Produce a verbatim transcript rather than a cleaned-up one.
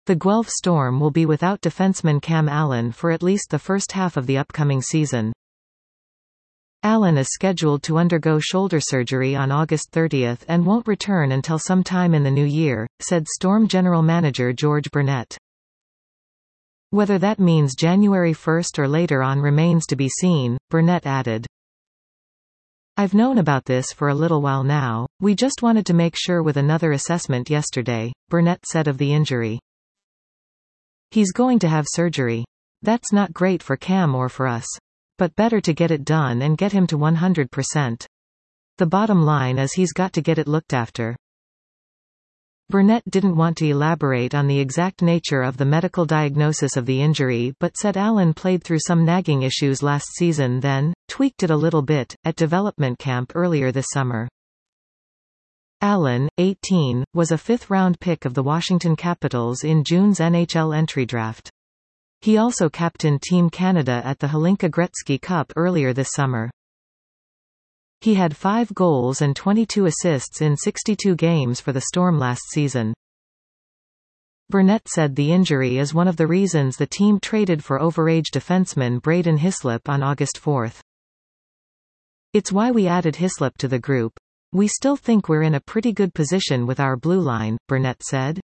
The Guelph Storm will be without defenseman Cam Allen for at least the first half of the upcoming season. Allen is scheduled to undergo shoulder surgery on August thirtieth and won't return until sometime in the new year, said Storm general manager George Burnett. Whether that means January first or later on remains to be seen, Burnett added. I've known about this for a little while now, we just wanted to make sure with another assessment yesterday, Burnett said of the injury. He's going to have surgery. That's not great for Cam or for us. But better to get it done and get him to one hundred percent. The bottom line is he's got to get it looked after. Burnett didn't want to elaborate on the exact nature of the medical diagnosis of the injury but said Allen played through some nagging issues last season then, tweaked it a little bit, at development camp earlier this summer. Allen, eighteen, was a fifth-round pick of the Washington Capitals in June's N H L entry draft. He also captained Team Canada at the Hlinka Gretzky Cup earlier this summer. He had five goals and twenty-two assists in sixty-two games for the Storm last season. Burnett said the injury is one of the reasons the team traded for overage defenseman Braden Hislop on August fourth. It's why we added Hislop to the group. We still think we're in a pretty good position with our blue line, Burnett said.